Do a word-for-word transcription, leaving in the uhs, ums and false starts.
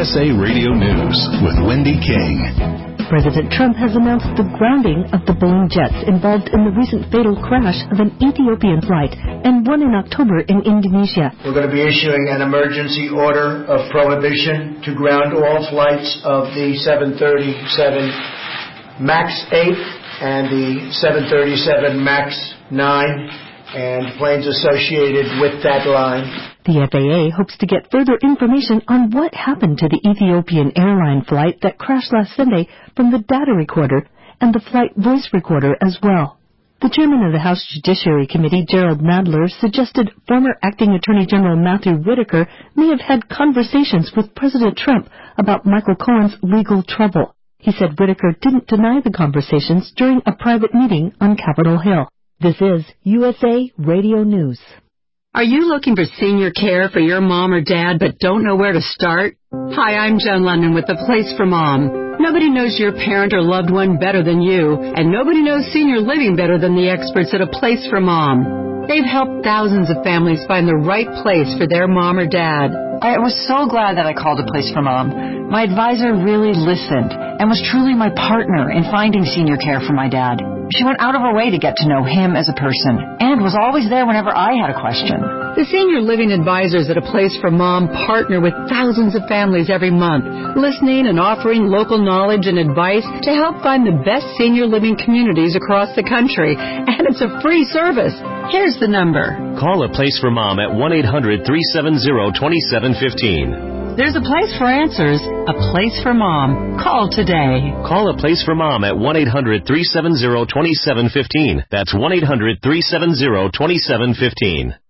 S A Radio News with Wendy King. President Trump has announced the grounding of the balloon jets involved in the recent fatal crash of an Ethiopian flight and one in October in Indonesia. We're going to be issuing an emergency order of prohibition to ground all flights of the seven thirty-seven MAX eight and the seven thirty-seven MAX nine and planes associated with that line. The F A A hopes to get further information on what happened to the Ethiopian airline flight that crashed last Sunday from the data recorder and the flight voice recorder as well. The chairman of the House Judiciary Committee, Gerald Nadler, suggested former Acting Attorney General Matthew Whitaker may have had conversations with President Trump about Michael Cohen's legal trouble. He said Whitaker didn't deny the conversations during a private meeting on Capitol Hill. This is U S A Radio News. Are you looking for senior care for your mom or dad but don't know where to start? Hi, I'm Joan London with The Place for Mom. Nobody knows your parent or loved one better than you, and nobody knows senior living better than the experts at A Place for Mom. They've helped thousands of families find the right place for their mom or dad. I was so glad that I called A Place for Mom. My advisor really listened and was truly my partner in finding senior care for my dad. She went out of her way to get to know him as a person and was always there whenever I had a question. The senior living advisors at A Place for Mom partner with thousands of families every month, listening and offering local knowledge and advice to help find the best senior living communities across the country. And it's a free service. Here's the number. Call A Place for Mom at one eight hundred, three seven zero, two seven one five. There's a place for answers, A Place for Mom. Call today. Call A Place for Mom at one eight hundred, three seven zero, two seven one five. That's one eight hundred, three seven zero, two seven one five.